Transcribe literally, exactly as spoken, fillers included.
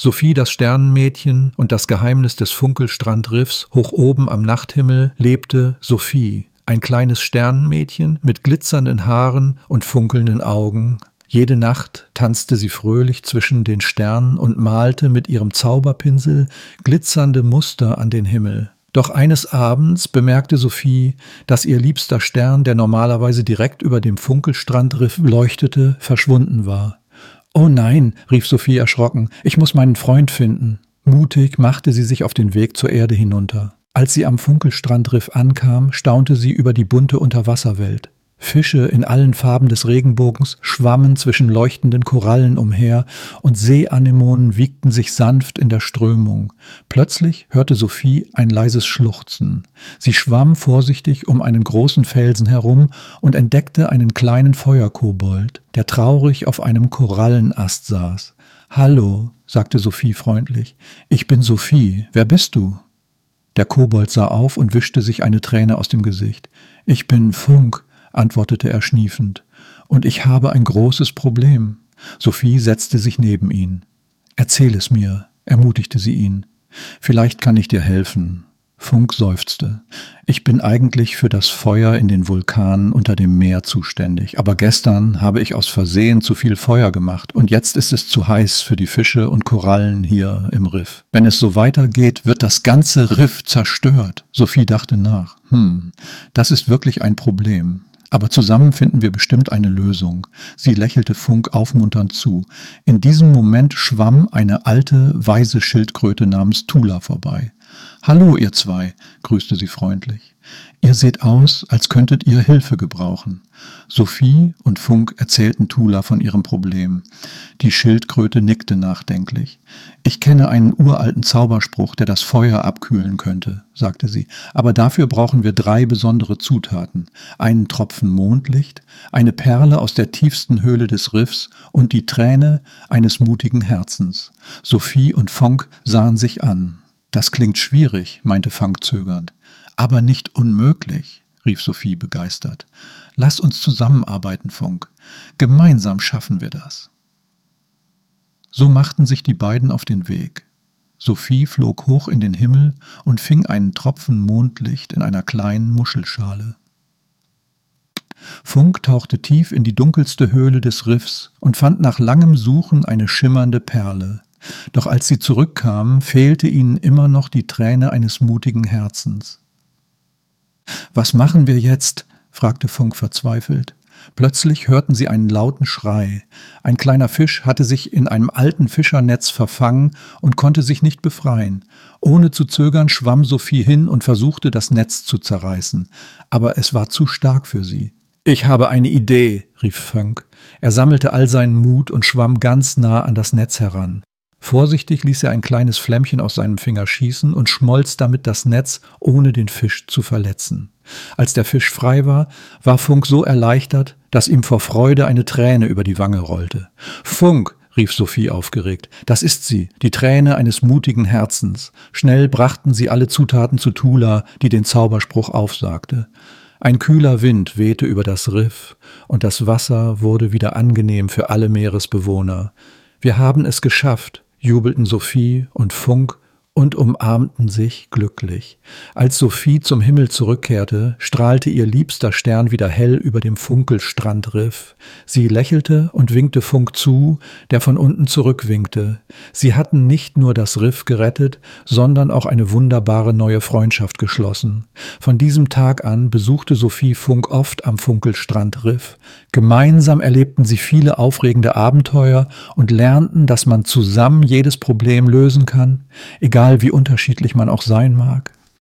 Sophie, das Sternenmädchen und das Geheimnis des Funkelstrandriffs, hoch oben am Nachthimmel lebte Sophie, ein kleines Sternenmädchen mit glitzernden Haaren und funkelnden Augen. Jede Nacht tanzte sie fröhlich zwischen den Sternen und malte mit ihrem Zauberpinsel glitzernde Muster an den Himmel. Doch eines Abends bemerkte Sophie, dass ihr liebster Stern, der normalerweise direkt über dem Funkelstrandriff leuchtete, verschwunden war. »Oh nein«, rief Sophie erschrocken, »ich muss meinen Freund finden.« Mutig machte sie sich auf den Weg zur Erde hinunter. Als sie am Funkelstrandriff ankam, staunte sie über die bunte Unterwasserwelt. Fische in allen Farben des Regenbogens schwammen zwischen leuchtenden Korallen umher und Seeanemonen wiegten sich sanft in der Strömung. Plötzlich hörte Sophie ein leises Schluchzen. Sie schwamm vorsichtig um einen großen Felsen herum und entdeckte einen kleinen Feuerkobold, der traurig auf einem Korallenast saß. »Hallo«, sagte Sophie freundlich, »ich bin Sophie. Wer bist du?« Der Kobold sah auf und wischte sich eine Träne aus dem Gesicht. »Ich bin Funk«, antwortete er schniefend, »und ich habe ein großes Problem.« Sophie setzte sich neben ihn. »Erzähl es mir«, ermutigte sie ihn. »Vielleicht kann ich dir helfen.« Funk seufzte. »Ich bin eigentlich für das Feuer in den Vulkanen unter dem Meer zuständig, aber gestern habe ich aus Versehen zu viel Feuer gemacht und jetzt ist es zu heiß für die Fische und Korallen hier im Riff. Wenn es so weitergeht, wird das ganze Riff zerstört.« Sophie dachte nach. »Hm, das ist wirklich ein Problem. Aber zusammen finden wir bestimmt eine Lösung.« Sie lächelte Funk aufmunternd zu. In diesem Moment schwamm eine alte, weise Schildkröte namens Tula vorbei. »Hallo, ihr zwei«, grüßte sie freundlich. »Ihr seht aus, als könntet ihr Hilfe gebrauchen.« Sophie und Funk erzählten Tula von ihrem Problem. Die Schildkröte nickte nachdenklich. »Ich kenne einen uralten Zauberspruch, der das Feuer abkühlen könnte«, sagte sie. »Aber dafür brauchen wir drei besondere Zutaten. Einen Tropfen Mondlicht, eine Perle aus der tiefsten Höhle des Riffs und die Träne eines mutigen Herzens.« Sophie und Funk sahen sich an. »Das klingt schwierig«, meinte Funk zögernd. »Aber nicht unmöglich«, rief Sophie begeistert. »Lass uns zusammenarbeiten, Funk. Gemeinsam schaffen wir das.« So machten sich die beiden auf den Weg. Sophie flog hoch in den Himmel und fing einen Tropfen Mondlicht in einer kleinen Muschelschale. Funk tauchte tief in die dunkelste Höhle des Riffs und fand nach langem Suchen eine schimmernde Perle. Doch als sie zurückkamen, fehlte ihnen immer noch die Träne eines mutigen Herzens. »Was machen wir jetzt?«, fragte Funk verzweifelt. Plötzlich hörten sie einen lauten Schrei. Ein kleiner Fisch hatte sich in einem alten Fischernetz verfangen und konnte sich nicht befreien. Ohne zu zögern schwamm Sophie hin und versuchte, das Netz zu zerreißen. Aber es war zu stark für sie. »Ich habe eine Idee«, rief Funk. Er sammelte all seinen Mut und schwamm ganz nah an das Netz heran. Vorsichtig ließ er ein kleines Flämmchen aus seinem Finger schießen und schmolz damit das Netz, ohne den Fisch zu verletzen. Als der Fisch frei war, war Funk so erleichtert, dass ihm vor Freude eine Träne über die Wange rollte. »Funk«, rief Sophie aufgeregt, »das ist sie, die Träne eines mutigen Herzens.« Schnell brachten sie alle Zutaten zu Tula, die den Zauberspruch aufsagte. Ein kühler Wind wehte über das Riff und das Wasser wurde wieder angenehm für alle Meeresbewohner. »Wir haben es geschafft«, jubelten Sophie und Funk und umarmten sich glücklich. Als Sophie zum Himmel zurückkehrte, strahlte ihr liebster Stern wieder hell über dem Funkelstrandriff. Sie lächelte und winkte Funk zu, der von unten zurückwinkte. Sie hatten nicht nur das Riff gerettet, sondern auch eine wunderbare neue Freundschaft geschlossen. Von diesem Tag an besuchte Sophie Funk oft am Funkelstrandriff. Gemeinsam erlebten sie viele aufregende Abenteuer und lernten, dass man zusammen jedes Problem lösen kann, egal wie unterschiedlich man auch sein mag.